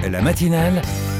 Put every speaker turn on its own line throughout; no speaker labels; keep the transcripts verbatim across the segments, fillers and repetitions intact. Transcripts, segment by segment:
La matinale,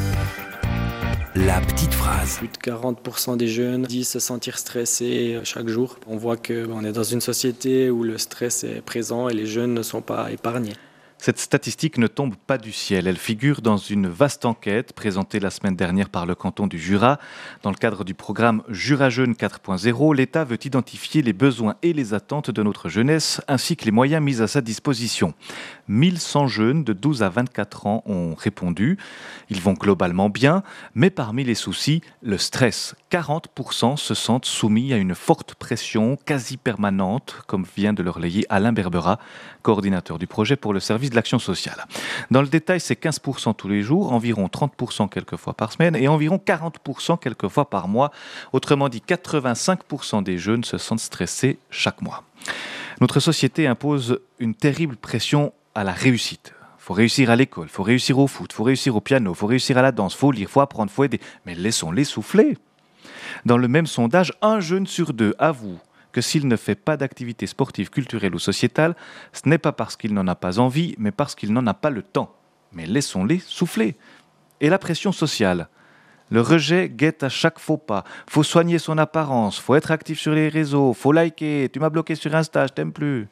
la petite phrase.
Plus de quarante pour cent des jeunes disent se sentir stressés chaque jour. On voit qu'on est dans une société où le stress est présent et les jeunes ne sont pas épargnés.
Cette statistique ne tombe pas du ciel. Elle figure dans une vaste enquête présentée la semaine dernière par le canton du Jura. Dans le cadre du programme Jura Jeune quatre point zéro, l'État veut identifier les besoins et les attentes de notre jeunesse ainsi que les moyens mis à sa disposition. mille cent jeunes de douze à vingt-quatre ans ont répondu. Ils vont globalement bien, mais parmi les soucis, le stress. quarante pour cent se sentent soumis à une forte pression quasi permanente, comme vient de le relayer Alain Berbera, coordinateur du projet pour le service de l'action sociale. Dans le détail, c'est quinze pour cent tous les jours, environ trente pour cent quelques fois par semaine et environ quarante pour cent quelques fois par mois. Autrement dit, quatre-vingt-cinq pour cent des jeunes se sentent stressés chaque mois. Notre société impose une terrible pression à la réussite. Il faut réussir à l'école, il faut réussir au foot, il faut réussir au piano, il faut réussir à la danse, il faut lire, il faut apprendre, il faut aider. Mais laissons-les souffler. Dans le même sondage, un jeune sur deux avoue que s'il ne fait pas d'activité sportive, culturelle ou sociétale, ce n'est pas parce qu'il n'en a pas envie, mais parce qu'il n'en a pas le temps. Mais laissons-les souffler. Et la pression sociale. Le rejet guette à chaque faux pas. Faut soigner son apparence, faut être actif sur les réseaux, faut liker, tu m'as bloqué sur Insta, je t'aime plus.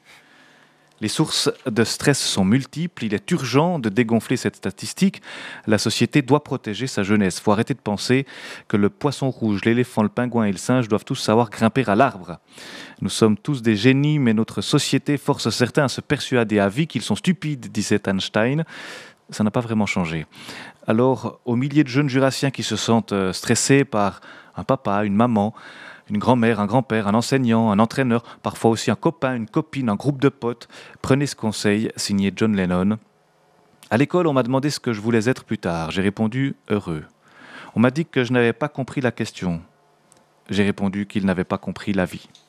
Les sources de stress sont multiples, il est urgent de dégonfler cette statistique. La société doit protéger sa jeunesse. Il faut arrêter de penser que le poisson rouge, l'éléphant, le pingouin et le singe doivent tous savoir grimper à l'arbre. Nous sommes tous des génies, mais notre société force certains à se persuader à vie qu'ils sont stupides, disait Einstein. Ça n'a pas vraiment changé. Alors, aux milliers de jeunes jurassiens qui se sentent stressés par un papa, une maman, une grand-mère, un grand-père, un enseignant, un entraîneur, parfois aussi un copain, une copine, un groupe de potes. Prenez ce conseil, signé John Lennon. À l'école, on m'a demandé ce que je voulais être plus tard. J'ai répondu « heureux ». On m'a dit que je n'avais pas compris la question. J'ai répondu qu'il n'avait pas compris la vie.